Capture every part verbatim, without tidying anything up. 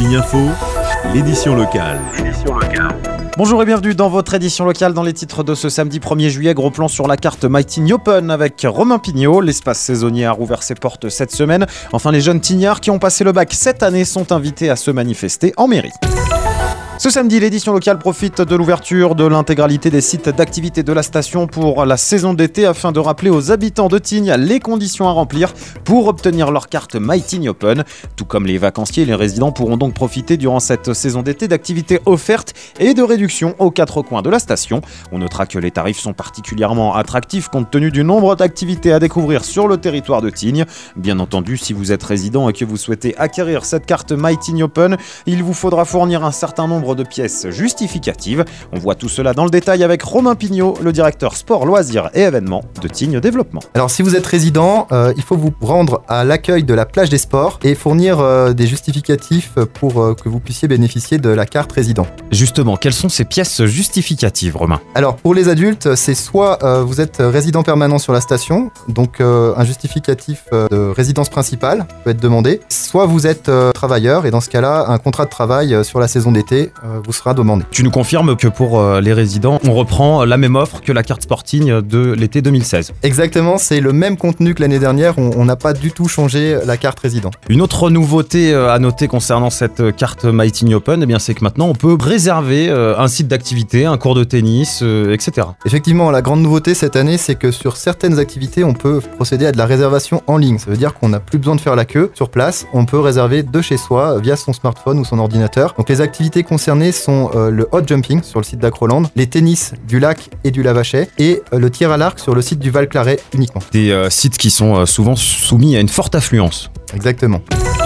Tignes Info, l'édition locale. Bonjour et bienvenue dans votre édition locale. Dans les titres de ce samedi premier juillet, gros plan sur la carte My Tignes Open avec Romain Pignot. L'espace saisonnier a rouvert ses portes cette semaine. Enfin, les jeunes tignards qui ont passé le bac cette année sont invités à se manifester en mairie. Ce samedi, l'édition locale profite de l'ouverture de l'intégralité des sites d'activité de la station pour la saison d'été afin de rappeler aux habitants de Tignes les conditions à remplir pour obtenir leur carte My Tignes Open. Tout comme les vacanciers, les résidents pourront donc profiter durant cette saison d'été d'activités offertes et de réductions aux quatre coins de la station. On notera que les tarifs sont particulièrement attractifs compte tenu du nombre d'activités à découvrir sur le territoire de Tignes. Bien entendu, si vous êtes résident et que vous souhaitez acquérir cette carte My Tignes Open, il vous faudra fournir un certain nombre de pièces justificatives. On voit tout cela dans le détail avec Romain Pignot, le directeur sport, loisirs et événements de Tignes Développement. Alors si vous êtes résident, euh, il faut vous rendre à l'accueil de la plage des sports et fournir euh, des justificatifs pour euh, que vous puissiez bénéficier de la carte résident. Justement, quelles sont ces pièces justificatives, Romain ? Alors pour les adultes, c'est soit euh, vous êtes résident permanent sur la station, donc euh, un justificatif euh, de résidence principale peut être demandé, soit vous êtes euh, travailleur et dans ce cas-là, un contrat de travail euh, sur la saison d'été euh, vous sera demandé. Tu nous confirmes que pour euh, les résidents, on reprend la même offre que la carte Sporting de l'été deux mille seize. Exactement, c'est le même contenu que l'année dernière, on n'a pas du tout changé la carte résident. Une autre nouveauté euh, à noter concernant cette carte My Tignes Open, eh bien, c'est que maintenant on peut réserver euh, un site d'activité, un cours de tennis, euh, et cetera. Effectivement, la grande nouveauté cette année, c'est que sur certaines activités, on peut procéder à de la réservation en ligne. Ça veut dire qu'on n'a plus besoin de faire la queue sur place, on peut réserver de chez soi via son smartphone ou son ordinateur. Donc les activités concernées sont euh, le hot jumping sur le site d'Acroland, les tennis du lac et du Lavachet et euh, le tir à l'arc sur le site du Val-Claret uniquement. Des euh, sites qui sont euh, souvent soumis à une forte affluence. Exactement.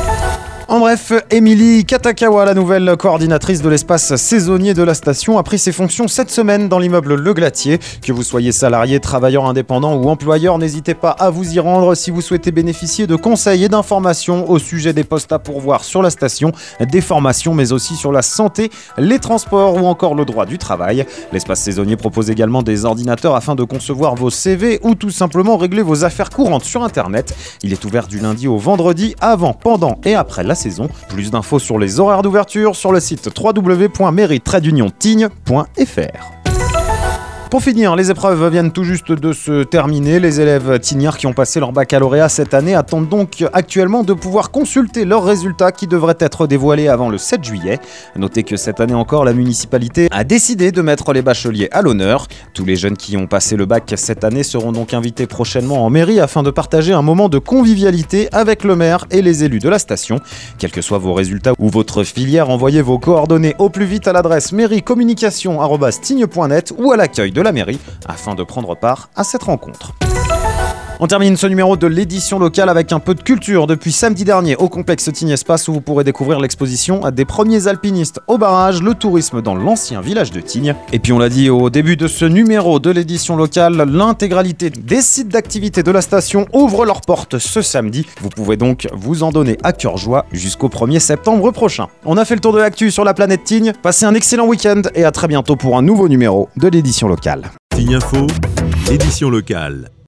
En bref, Émilie Katakawa, la nouvelle coordinatrice de l'espace saisonnier de la station, a pris ses fonctions cette semaine dans l'immeuble Le Glatier. Que vous soyez salarié, travailleur indépendant ou employeur, n'hésitez pas à vous y rendre si vous souhaitez bénéficier de conseils et d'informations au sujet des postes à pourvoir sur la station, des formations mais aussi sur la santé, les transports ou encore le droit du travail. L'espace saisonnier propose également des ordinateurs afin de concevoir vos C V ou tout simplement régler vos affaires courantes sur Internet. Il est ouvert du lundi au vendredi, avant, pendant et après la saison. Plus d'infos sur les horaires d'ouverture sur le site w w w point mairie tiret union tignes point f r. Pour finir, les épreuves viennent tout juste de se terminer. Les élèves tignards qui ont passé leur baccalauréat cette année attendent donc actuellement de pouvoir consulter leurs résultats qui devraient être dévoilés avant le sept juillet. Notez que cette année encore, la municipalité a décidé de mettre les bacheliers à l'honneur. Tous les jeunes qui ont passé le bac cette année seront donc invités prochainement en mairie afin de partager un moment de convivialité avec le maire et les élus de la station. Quels que soient vos résultats ou votre filière, envoyez vos coordonnées au plus vite à l'adresse mairie communication arobase tignes point net ou à l'accueil de de la mairie afin de prendre part à cette rencontre. On termine ce numéro de l'édition locale avec un peu de culture. Depuis samedi dernier au complexe Tignes Espace où vous pourrez découvrir l'exposition des premiers alpinistes au barrage, le tourisme dans l'ancien village de Tignes. Et puis on l'a dit au début de ce numéro de l'édition locale, l'intégralité des sites d'activité de la station ouvre leurs portes ce samedi. Vous pouvez donc vous en donner à cœur joie jusqu'au premier septembre prochain. On a fait le tour de l'actu sur la planète Tignes. Passez un excellent week-end et à très bientôt pour un nouveau numéro de l'édition locale. Tignes Info, édition locale.